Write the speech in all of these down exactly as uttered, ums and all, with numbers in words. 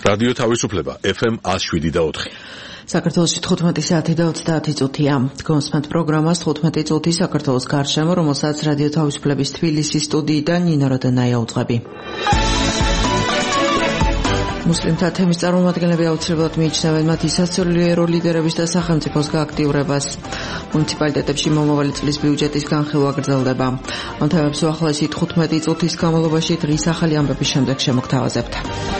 რადიო თავისუფლება ეფ ემ ათს შვიდი და ოთხი. საქართველოში თხუთმეტი საათი და ოცდაათი წუთია. გონსმენთ პროგრამას თხუთმეტი წუთი საქართველოს გარშემო, რომელსაც რადიო თავისუფლების თბილისის სტუდიიდან ნინო როდენაია უძღვები. მუსლიმთა თემის წარმომადგენლები აუცილებლად მიიჩნევენ მათი სასულიერო ლიდერების და სახელმწიფოს გააქტიურებას. მუნიციპალიტეტებში მომავალი წლის ბიუჯეტის განხილვა გრძელდება. ამ თემებს უახლოესი თხუთმეტი წუთის განმავლობაში დღის ახალი ამბების შემდეგ შემოგთავაზებთ.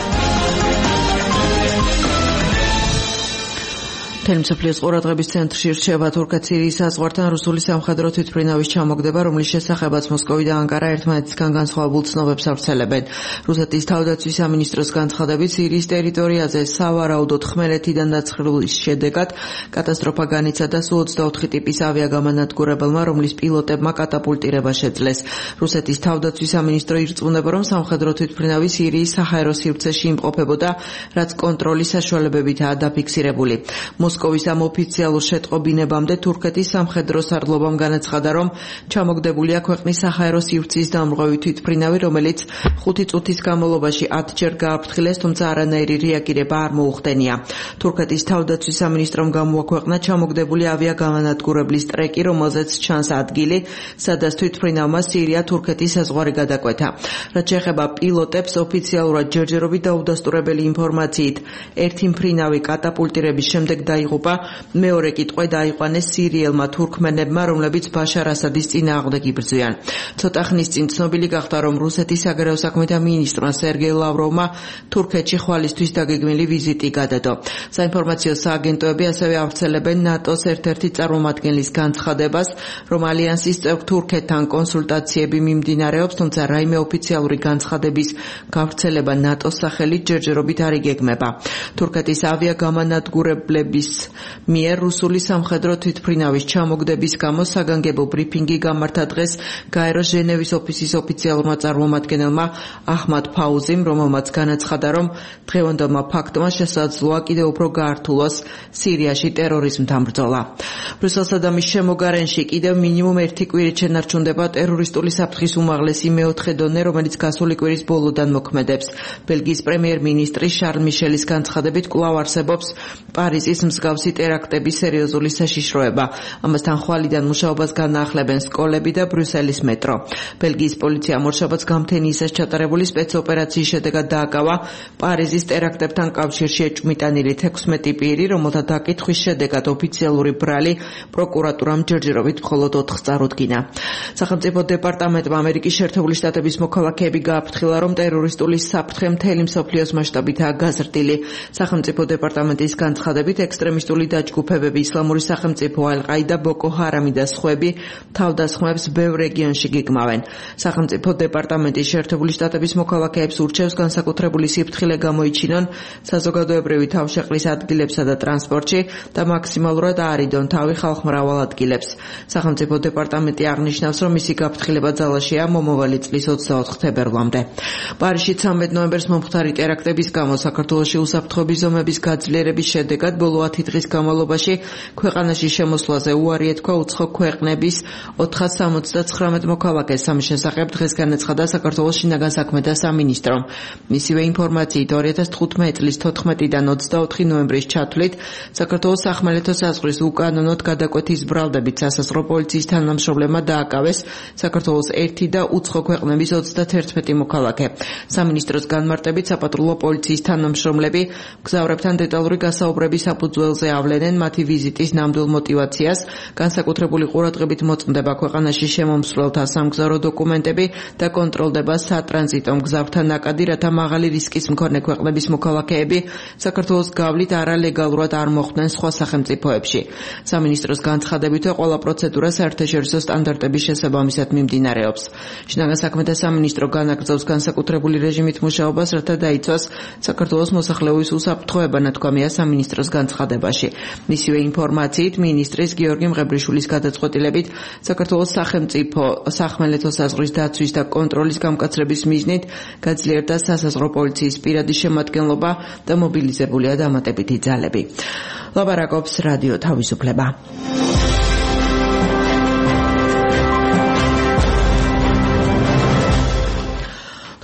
თელმსოფლიოს ყურადღების ცენტრში რჩება თურქეთ-სირიის საზღვართან რუსული სამხედრო თვითმფრინავის ჩამოგდება, რომლის შესახებაც მოსკოვი და ანკარა ერთმანეთისგან განსხვავებულ ცნობებს ავრცელებენ. რუსეთის თავდაცვის სამინისტროს განცხადებით, სირიის ტერიტორიაზე სავარაუდოდ ხმელეთიდან დაცხრილის შედეგად კატასტროფა განიცადა სუ ოცდაოთხი ტიპის ავიაგამანადგურებელმა, რომლის პილოტებმა კატაპულტირება შეძლეს. რუსეთის თავდაცვის სამინისტრო ირწმუნება, რომ სამხედრო თვითმფრინავი სირიის საჰაერო სივრცეში იმყოფებოდა, რაც კონტროლის საშუალებებითაა დაფიქსირებული. მოსკოვის ამ ოფიციალურ შეტყობინებამდე თურქეთის სამხედრო სარდლობამ განაცხადა, რომ ჩამოგდებულია ქვეყნის საჰაერო სივრცის დამრღვევი თვითმფრინავი, რომელიც ხუთი წუთის განმავლობაში ათჯერ გააფრთხილეს, თუმცა არანაირი რეაგირება არ მოუხდენია. თურქეთის თავდაცვის სამინისტრომ გამოაქვეყნა ჩამოგდებული ავიაგამანადგურებლის ტრეკი, რომელზეც ჩანს ადგილი, სადაც თვითმფრინავმა სირია-თურქეთის საზღვარი გადაკვეთა. რაც შეეხება პილოტებს, ოფიციალურად ჯერჯერობით დაუდასტურებელი ინფორმაციით, ერთი მფრინავი კატაპულტირების შემდეგ დაიღუპა, მეორე კითხვე დაიყვანეს სირიელმა თურქმენებმა, რომლებიც ბაშარ ასადის წინააღმდეგ იბრძვიან. ცოტა ხნის წინ ცნობილი გახდა, რომ რუსეთის საგარეო საქმეთა მინისტრმა სერგეი ლავროვმა თურქეთში ხვალისთვის დაგეგმილი ვიზიტი გადადო. საინფორმაციო სააგენტოები ასევე ავრცელებენ ნატოს ერთ-ერთი წარმომადგენლის განცხადებას, რომ ალიანსის წევრ თურქეთთან კონსულტაციები მიმდინარეობს, თუმცა რაიმე ოფიციალური განცხადების გავრცელება ნატოს სახელით ჯერჯერობით არ იგეგმება. თურქეთის ავიაგამანადგურებლები მიერ რუსული სამხედრო თვითმფრინავის ჩამოგდების გამო საგანგებო ბრიფინგი გამართა დღეს გაეროს ჟენევის ოფისის ოფიციალურმა წარმომადგენელმა აჰმად ფაუზიმ, რომელმაც განაცხადა, რომ დღევანდელმა ფაქტმა შესაძლოა კიდევ უფრო გაართულოს სირიაში ტერორიზმთან ბრძოლა. ბრიუსელსა და მის შემოგარენში კიდევ მინიმუმ ერთი კვირით შენარჩუნდება ტერორისტული საფრთხის უმაღლესი მეოთხე დონე, რომელიც გასული კვირის ბოლოდან მოქმედებს. ბელგიის პრემიერ-მინისტრი შარლ მიშელის განცხადებით კვლავ არსებობს პარიზის მსგავსი ტერაქტების სერიოზული საშიშროება. ამასთან ხვალიდან მუშაობას განაახლებენ სკოლები და ბრიუსელის მეტრო. ბელგიის პოლიციამ ორშაბათს გამთენიისას ჩატარებული სპეცოპერაციის შედეგად დააკავა პარიზის ტერაქტებთან კავშირში ეჭვმიტანილი თექვსმეტი პირი, რომელთა დაკითხვის შედეგად ოფიციალური ბრალი პროკურატურამ ჯერჯერობით მხოლოდ ოთხს წარუდგინა. სახელმწიფო დეპარტამენტმა ამერიკის შეერთებული შტატების მოქალაქეები გააფრთხილა, რომ ტერორისტული საფრთხე მთელი მსოფლიოს მასშტაბითაა გაზრდილი. სახელმწიფო დეპარტამენტის განცხადებით ექსტრემისტული დაჯგუფებები ისლამური სახელმწიფო ალ-ყაიდა, ბოკო ჰარამი და სხვები თავდასხმებს ბევრ რეგიონში გიგმავენ. სახელმწიფო დეპარტამენტის შეერთებული შტატების მოქალაქეებს ურჩევს განსაკუთრებული სიფრთხილე გამოიჩინონ საზოგადოებრივი თავშეყრის ადგილებსა და ტრანსპორტში და მაქსიმალურად აარიდონ თავი ხალხმრავალ ადგილებს. სახელმწიფო დეპარტამენტი აღნიშნავს, რომ მისი გაფრთხილება ძალაშია მომავალი წლის ოცდაოთხ თებერვლამდე. პარიზში ცამეტ ნოემბერს მომხდარი ტერაქტების გამო საქართველოში უსაფრთხოების ზომების გაძლიერების შედეგად ბოლო ათი დღის განმავლობაში ქვეყანაში შემოსვლაზე უარი ეთქვა უცხო ქვეყნების ოთხას სამოცდაცხრამეტ მოქალაქეს. ამის შესახებ დღეს განაცხადა საქართველოს შინაგან საქმეთა სამინისტრომ. მისივე ინფორმაციით ორი ათას თხუთმეტი წლის თოთხმეტიდან ოცდაოთხი ნოემბრის ჩათვლით საქართველოს სახმელეთო საზღვრის უკანონოდ გადაკვეთის ბრალდებით სასაზღვრო პოლიციის თანამშრომლებმა დააკავეს საქართველოს ერთი და უცხო ქვეყნების ოცდათერთმეტი მოქალაქე. სამინისტროს განმარტებით საპატრულო პოლიციის თანამშრომლები მგზავრებთან დეტალური გასაუბრების საფუძველზე ავლენენ მათი ვიზიტის ნამდვილ მოტივაციას, განსაკუთრებული ყურადღებით მოწმდება ქვეყანაში შემომსვლელთა სამგზავრო დოკუმენტები და კონტროლდება სატრანზიტო მგზავრთა ნაკადი, რათა მაღალი რისკის მქონე ქვეყნების მოქალაქეები საქართველოს გავლით არალეგალურად არ მოხვდნენ სხვა სახელმწიფოებში. სამინისტროს განცხადებითო ყველა პროცედურა საერთაშორისო სტანდარტების შესაბამისად მიმდინარეობს. შინაგან საქმეთა სამინისტრო განაგრძობს განსაკუთრებული რეჟიმით მუშაობას, რათა დაიცვას საქართველოს მოსახლეობის უსაფრთხოება, ნათქვამია სამინისტროს განცხადებაში. მისივე ინფორმაციით მინისტრის გიორგი მღებრიშვილის გადაწყვეტილებით საქართველოს სახელმწიფო სახმელეთო საზღვრის დაცვის და კონტროლის გამკაცრების მიზნით გაძლიერდა სასაზღვრო პოლიციის პირადი შემადგენლობა და მობილიზებულია დამატებითი ძალები. ლაპარაკობს რადიო თავისუფლება.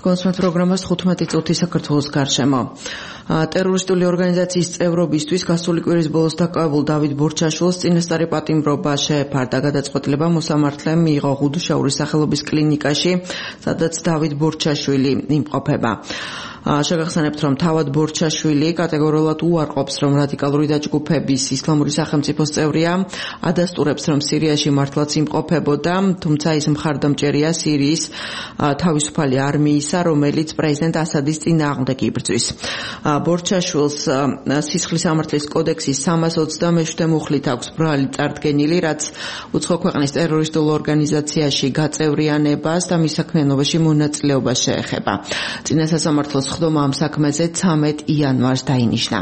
გონსმენთ პროგრამას თხუთმეტი წუთი საქართველოს გარშემო. ტერორისტული ორგანიზაციის წევრობისთვის გასული კვირის ბოლოს დაკავებულ დავით ბორჩაშვილს წინასწარი პატიმრობა შეეფარდა. გადაწყვეტილება მოსამართლემ მიიღო ღუდუშაურის სახელობის კლინიკაში, სადაც დავით ბორჩაშვილი იმყოფება. შეგახსენებთ, რომ თავად ბორჩაშვილი კატეგორიულად უარყოფს, რომ რადიკალური დაჯგუფების ისლამური სახელმწიფოს წევრია, ადასტურებს, რომ სირიაში მართლაც იმყოფებოდა, თუმცა ის მხარდამჭერია სირიის თავისუფალი არმიისა, რომელიც პრეზიდენტ ასადის წინააღმდეგ იბრძვის. ბორჩაშვილს სისხლის სამართლის კოდექსის სამას ოცდამეშვიდე მუხლით აქვს ბრალი წარდგენილი, რაც უცხო ქვეყნის ტერორისტულ ორგანიზაციაში გაწევრიანებას და მის საქმიანობაში მონაწილეობას შეეხება. წინა სასამართლოს ხდომა ამ საქმეზე ცამეტ იანვარს დაინიშნა.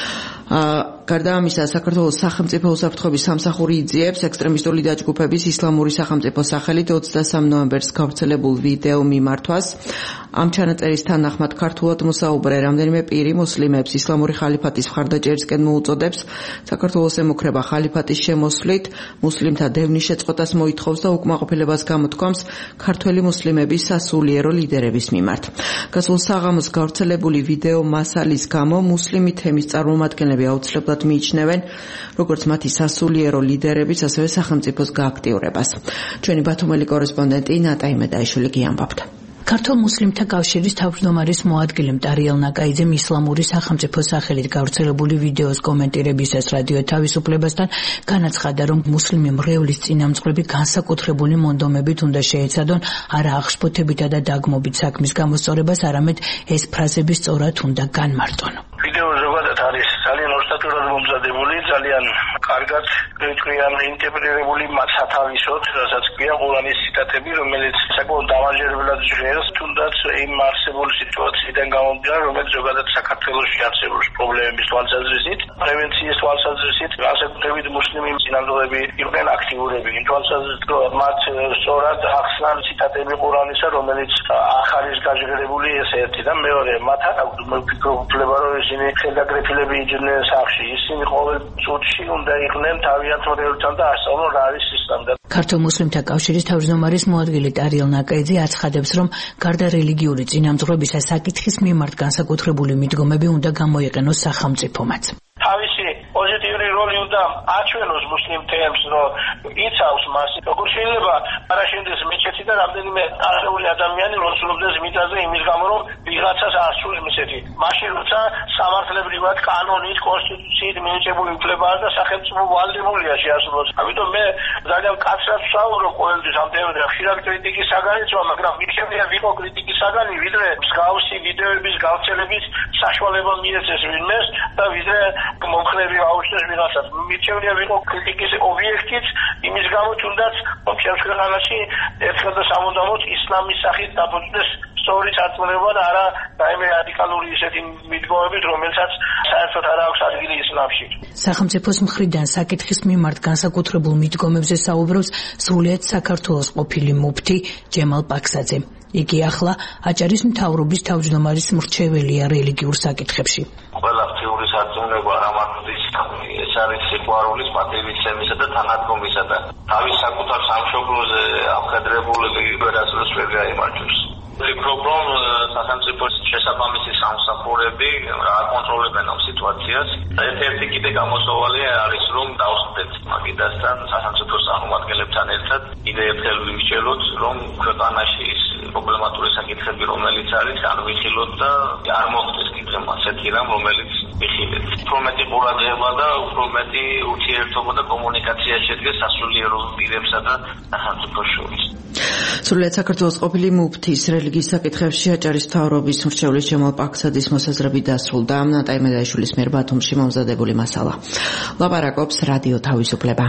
გარდა ამისა, საქართველოს სახელმწიფო უსაფრთხოების სამსახური იძიებს ექსტრემისტული დაჯგუფების ისლამური სახელმწიფოს სახელით ოცდასამ ნოემბერს გავრცელებულ ვიდეო მიმართვას. ამ ჩანაწერის თანახმად ქართულად მოსაუბრე რამდენიმე პირი მუსლიმებს ისლამური ხალიფატის მხარდაჭერისკენ მოუწოდებს საქართველოს ემუქრება ხალიფატის შემოსვლით, მუსლიმთა დევნის შეწყვეტას მოითხოვს და უკმაყოფილებას გამოთქვამს ქართველი მუსლიმების სასულიერო ლიდერების მიმართ. გასულ საღამოს გავრცელებული ვიდეო მასალის გამო მუსლიმი თემის წარმომადგენლები აუცილებლად მიიჩნევენ როგორც მათი სასულიერო ლიდერების, ასევე სახელმწიფოს გააქტიურებას. ჩვენი ბათუმელი კორესპონდენტი ნატა იმედაიშვილი გიამბობთ. ქართულ მუსლიმთა კავშირის თავმჯდომარის მოადგილე მტარიელ ნაკაიძემ ისლამური სახელმწიფოს სახელით გავრცელებული ვიდეოს კომენტირებისას რადიო თავისუფლებასთან განაცხადა, რომ მუსლიმი მრევლის წინამძღვრები განსაკუთრებული მონდომებით უნდა შეეცადონ არა აღშფოთებითა და დაგმობით საქმის გამოსწორებას, არამედ ეს ფრაზები სწორად უნდა განმარტონ. ვიდეო ზოგადად არის ძალიან ოსტატურად მომზადებული, ძალიან კარგად გვეჭვიან ინტერპრეტირებული სათავისოდ, რასაც ქვია ყურანის ციტატები, რომელიც საკმაოდ დამაჯერებლად ჟღერს, თუნდაც იმ არსებული სიტუაციიდან გამომდინარე, რომელიც ზოგადად საქართველოში არსებობს პრობლემების თვალსაზრისით, პრევენციის თვალსაზრისით, განსაკუთრებით მუსლიმი წინამძღვრები იყვნენ აქტიურები. იმ თვალსაზრისით, რომ მათ სწორად ახსნან ციტატები ყურანისა, რომელიც არ არის გაჟღერებული, ეს ერთი და მეორე, მათ არ აქვს მოფიქრება, რომ ისინი ხელდაკრეფილები იჯდნენ სახში. ისინი ყოველ წუთში უნდა იყვნენ თავიანთ მრევლთან და ასწავლონ რა არის ისლამი. ქართულ მუსლიმთა კავშირის თავმჯდომარის მოადგილე ტარიელ ნაკაიძე აცხადებს, რომ გარდა რელიგიური წინამძღვრებისა, საკითხის მიმართ განსაკუთრებული მიდგომები უნდა გამოიყენოს სახელმწიფომაც. თავისი პოზიტიური როლი უნდა აჩვენოს მუსლიმ თემს, რომ იცავს მას, როგორ შეიძლება არაშენდეს მეჩეთი და რამდენიმე ასეული ადამიანი ლოცულობდეს მიწაზე იმის გამო, რომ ვიღაცას არ სურს მისეთი. მაშინ როცა სამართლებრივად კანონით, კონსტიტუციით მინიჭებული უფლებაა და სახელმწიფო ვალდებულია შეასრულოს. ამიტომ მე ძალიან კაცრად ვსაუბრობ ყოველთვის ამ თემაზე, ხშირად კრიტიკის საგანიც ვარ, მაგრამ მიხებია ვიყო კრიტიკის საგანი, ვიდრე მსგავსი ვიდეოების გავრცელებით საშუალება მიეცეს ვინმეს და ვიდრე მომხრები აუჩნდეს ვიღაცას. მირჩევნია ვიყო კრიტიკის ობიექტიც იმის გამო, თუნდაც რომ შემთხვევაში ერთხელ და სამუდამოდ ისლამის სახით დაბოჭდეს სწორი წარწმუნება და არა რაიმე რადიკალური ისეთი მიდგომებით, რომელსაც საერთოდ არ აქვს ადგილი ისლამში. სახელმწიფოს მხრიდან საკითხის მიმართ განსაკუთრებულ მიდგომებზე საუბრობს სრულიად საქართველოს ყოფილი მუფთი ჯემალ პაქსაძე. იგი ახლა აჭარის მთავრობის თავმჯდომარის მრჩეველია რელიგიურ საკითხებში. ყველა ღვთიური სარწმუნება რამართლის ეს არის სიყვარულის, პატივისცემისა და თანადგომისა და თავის საკუთარ სამშობლოზე ამხედრებული ლიბერალს ვერ გაიმარჯვებს. ვფიქრობ, რომ სახელმწიფოს შესაბამისი სამსახურები აკონტროლებენ ამ სიტუაციას. ერთ-ერთი კიდე გამოსავალი არის, რომ დავსვდეთ მაგიდასთან სახელმწიფოს წარმომადგენლებთან ერთად კიდე ერთხელ ვიმსჯელოთ, რომ ქვეყანაში ის პრობლემატური საკითხები, რომელიც არის, არ ვიხილოთ და არ მოხდეს კიდევ ასეთი რამ, რომელიც ვიხილეთ. უფრო მეტი ყურადღება და უფრო მეტი ურთიერთობა და კომუნიკაცია შედგეს სასულიერო პირებსა და სახელმწიფოს შორის. სრულიად საქართველოს ყოფილი მუფთის რელიგიის საკითხებში აჭარის მთავრობის მრჩევლის ჯემალ პაქსაძის მოსაზრებით დასრულდა ნატა იმედაიშვილის მიერ ბათუმში მომზადებული მასალა. ლაპარაკობს რადიო თავისუფლება.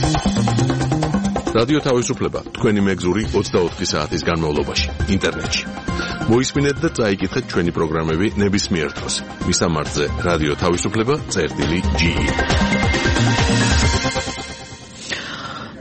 რადიო თავისუფლება თქვენი მეგზური ოცდაოთხი საათის განმავლობაში ინტერნეტში. მოისმინეთ და წაიკითხეთ ჩვენი პროგრამები ნებისმიერ დროს. მისამართზე რადიო თავისუფლება წერტილი ჯი.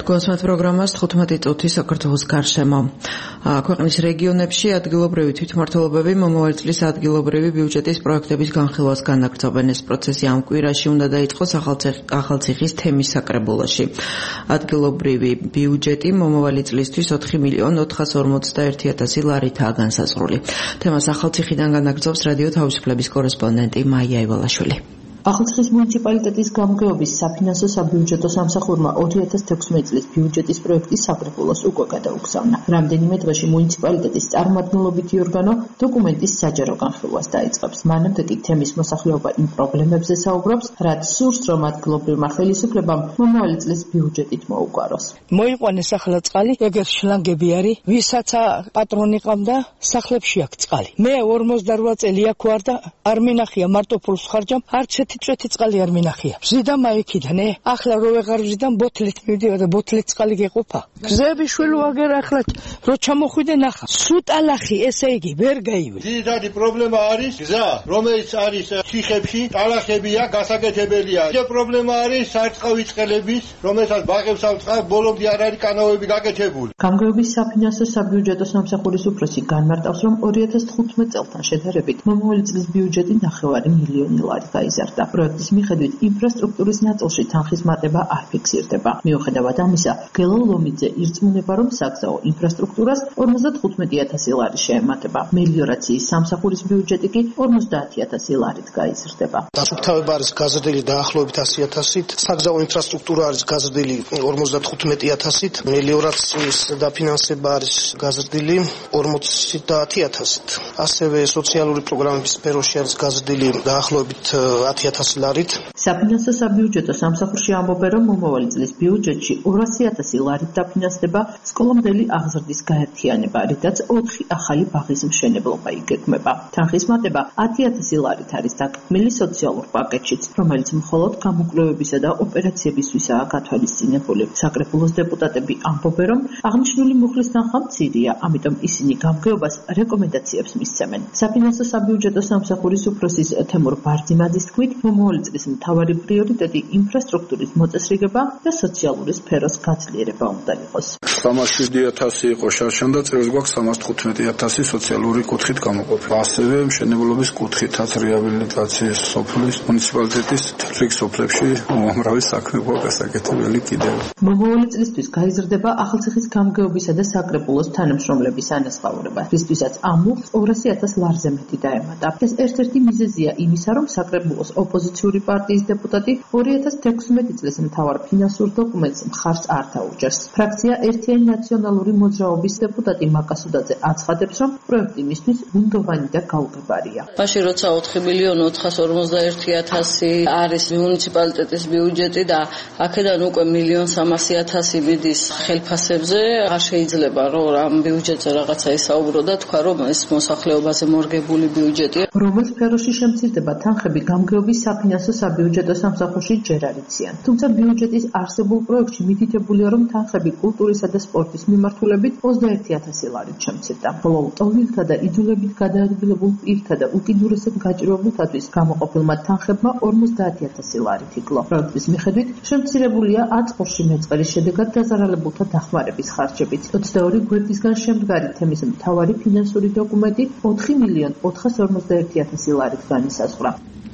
გონსმათ პროგრამას თხუთმეტი წუთი საქართველოს გარშემო. ქვეყნის რეგიონებში ადგილობრივი თვითმმართველობები მომავალი წლის ადგილობრივი ბიუჯეტის პროექტების განხილვას განაგრძობენ. ეს პროცესი ამ კვირაში უნდა დაიწყოს ახალციხის თემის საკრებულოში. ადგილობრივი ბიუჯეტი მომავალი წლისთვის ოთხი მილიონი ოთხას ორმოცდაერთი ათასი ლარითაა განსაზღვრული. თემას ახალციხიდან განაგრძობს რადიო თავისუფლების კორესპონდენტი მაია ივალაშვილი. ახალციხის მუნიციპალიტეტის გამგეობის საფინანსო საბიუჯეტო სამსახურმა ორი ათას თექვსმეტი წლის ბიუჯეტის პროექტის საკრებულოს უკვე გადაუგზავნა. რამდენიმე დღეში მუნიციპალიტეტის წარმომადგენლობითი ორგანო დოკუმენტის საჯარო განხილვას დაიწყებს. მანამდე კი თემის მოსახლეობა იმ პრობლემებზე საუბრობს, რაც სურს, რომ ადგილობრივმა ხელისუფლებამ მომავალი წლის ბიუჯეტით მოუგვაროს. მოიყვანეს ახლა წყალი, ეგერ შლანგები არის, ვისაც პატრონი ყავდა, სახლებში აქვს წყალი. მე ორმოცდარვა წელი აქ ვარ და არ მინახია მარტო ფულს ხარჯამ, არც წვეთი წყალი არ მინახია. ვზიდა მაიქიდან, ე, ახლა რო ვეღარ ვზიდან ბოთლით მივდივარ და ბოთლით წყალი გეყოფა. გზები შვილო აგერ ახლა რო ჩამოხვიდე ნახა. სუტალახი, ესე იგი, ვერ გაივლის. ძირითადი პრობლემა არის გზა, რომელიც არის ციხებში, ტალახებია, გასაკეთებელია. ეს პრობლემა არის სარწყავი წყლების, რომელსაც ბაღებს ავწყავ, ბოლომდე არ არის კანონები გაკეთებული. გამგეობის საფინანსო საბიუჯეტო სამსახურის უფროსი განმარტავს, რომ ორი ათას თხუთმეტ წელთან შედარებით მომავალი წლის ბიუჯეტი ნახევარი მილიონი ლარი გაიზარდა. პროექტის მიხედვით ინფრასტრუქტურის ნაწილში თანხის მატება არ ფიქსირდება. მიუხედავად ამისა, გელო ლომიძე ირწმუნება, რომ საგზაო ინფრასტრუქტურას ორმოცდათხუთმეტი ათასი ლარი შეემატება. მელიორაციის სამსახურის ბიუჯეტი კი ორმოცდაათი ათასი ლარით გაიზრდება. დასუფთავება არის გაზრდილი დაახლოებით ასი ათასით, საგზაო ინფრასტრუქტურა არის გაზრდილი ორმოცდათხუთმეტი ათასით, მელიორაციის დაფინანსება არის გაზრდილი ორმოცდაათი ათასით. ასევე სოციალური პროგრამების სფეროში არის გაზრდილი დაახლოებით ათი ათასი ლარით. საფინანსო საბიუჯეტო სამსახურში ამბობენ, რომ მომავალი წლის ბიუჯეტში ორასი ათასი ლარით დაფინანსდება სკოლამდელი აღზრდის გაერთიანება, რითაც ოთხი ახალი ბაღის მშენებლობა იგეგმება. თანხის მატება ათი ათასი ლარით არის დაგეგმილი სოციალურ პაკეტშიც, რომელიც მხოლოდ გამოკვლევებისა და ოპერაციებისთვისაა გათვალისწინებული. საკრებულოს დეპუტატები ამბობენ, რომ აღნიშნული მუხლის თანხა მცირეა, ამიტომ ისინი გამგეობას რეკომენდაციებს მისცემენ. საფინანსო საბიუჯეტო სამსახურის უფროსის თემურ ბარძიმაძის თქმით, მომავალი წლის მთავარი პრიორიტეტი ინფრასტრუქტურის მოწესრიგება და სოციალური სფეროს გაძლიერება უნდა იყოს. სამას შვიდი ათასი იყო შარშან და წელს გვაქვს სამას თხუთმეტი ათასი სოციალური კუთხით გამოყოფილი. ასევე მშენებლობის კუთხითაც რეაბილიტაციის სოფლის მუნიციპალიტეტის თეთრ სოფლებში უამრავი საქმე გვაქვს გასაკეთებელი კიდევ. მომავალი წლისთვის გაიზრდება ახალციხის გამგეობისა და საკრებულოს თანამშრომლების ანაზღაურება, რისთვისაც ამ მუხლს ორასი ათას ლარზე მეტი დაემატა. ეს ერთ-ერთი მიზეზია იმისა, რომ საკრებულოს ოპოზიციური პარტიის დეპუტატი ორი ათას თექვსმეტი წლის მთავარ ფინანსურ დოკუმენტს მხარს არ დაუჯერს. ფრაქცია ერთიანი ნაციონალური მოძრაობის დეპუტატი მაკასუდაძე აცხადებს, რომ პროექტი მისთვის ბუნდოვანი და გაუგებარია. მაშინ როცა ოთხი მილიონი ოთხას ორმოცდაერთი ათასი არის მუნიციპალიტეტის ბიუჯეტი და აქედან უკვე მილიონი სამასი ათასი მიდის ხელფასებზე, არ შეიძლება რომ ამ ბიუჯეტზე რაღაცა ისაუბრო და თქვა, რომ ეს მოსახლეობაზე მორგებული ბიუჯეტია. რომელ სფეროში შემცირდება თანხები გამგეობის საფინანსო საბიუჯეტო სამსახურში ჯერ არ იციან. თუმცა ბიუჯეტის არსებულ პროექტში მითითებულია, რომ თანხები კულტურისა და სპორტის მიმართულებით ოცდაერთი ათასი ლარით შემცირდა. ხოლო ლტოლვილთა და იძულებით გადაადგილებულ პირთა და უკიდურესად გაჭირვებულთათვის გამოყოფილმა თანხებმა ორმოცდაათი ათასი ლარით იკლო. პროექტის მიხედვით შემცირებულია აწყურში მეწყერის შედეგად დაზარალებულთა დახმარების ხარჯებიც. ოცდაორი გვერდისგან შემდგარი თემის მთავარი ფინანსური დოკუმენტი ოთხი მილიონი ოთხას ორმოცდაერთი ათასი ლარით განისაზღვრა.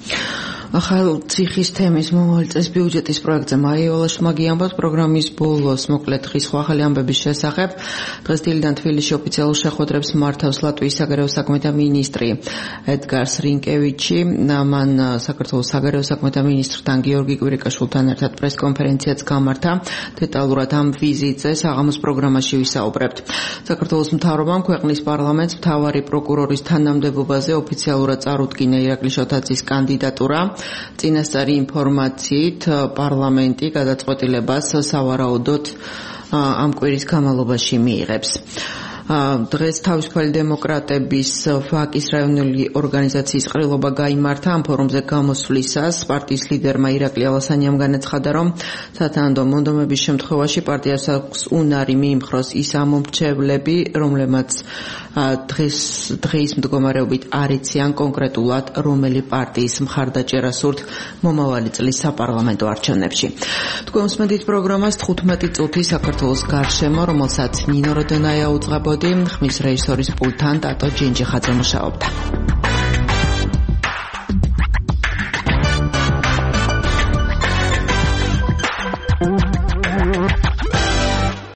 ახალციხის თემის მომავალი წლის ბიუჯეტის პროექტზე მაია ივალაშვილი მაგიამბობს პროგრამის ბოლოს მოკლედ დღის ახალი ამბების შესახებ. დღეს დილიდან თბილისში ოფიციალურ შეხვედრებს მართავს ლატვიის საგარეო საქმეთა მინისტრი ედგარ რინკევიჩი. მან საქართველოს საგარეო საქმეთა მინისტრთან გიორგი კვირიკაშვილთან ერთად პრესკონფერენციაც გამართა. დეტალურად ამ ვიზიტზე საღამოს პროგრამაში ვისაუბრებთ. საქართველოს მთავრობამ ქვეყნის პარლამენტს მთავარი პროკურორის თანამდებობაზე ოფიციალურად წარუდგინა ირაკლი შოთაძის კანდიდატურა. წინასწარი ინფორმაციით პარლამენტი გადაწყვეტილებას სავარაუდოდ ამ კვირის განმავლობაში მიიღებს. დღეს თავისუფალი დემოკრატების ვაკის რაიონული ორგანიზაციის ყრილობა გაიმართა. ამ ფორუმზე გამოსვლისას პარტიის ლიდერმა ირაკლი ალასანიამ განაცხადა, რომ სათანადო მონდომების შემთხვევაში პარტიას აქვს უნარი მიიმხროს ის ამომრჩევლები, რომლებმაც დღეს დღის მდგომარეობით არ იციან კონკრეტულად რომელი პარტიის მხარდაჭერას სურთ მომავალი წლის საპარლამენტო არჩევნებში. თქვენ უსმენთ პროგრამას თხუთმეტი წუთი საქართველოს გარშემო, რომელსაც ნინო როდონაია უძღვებოდი, ხმის რეჟისორის პულტთან ტატო ჯინჯიხაძე მუშაობდა.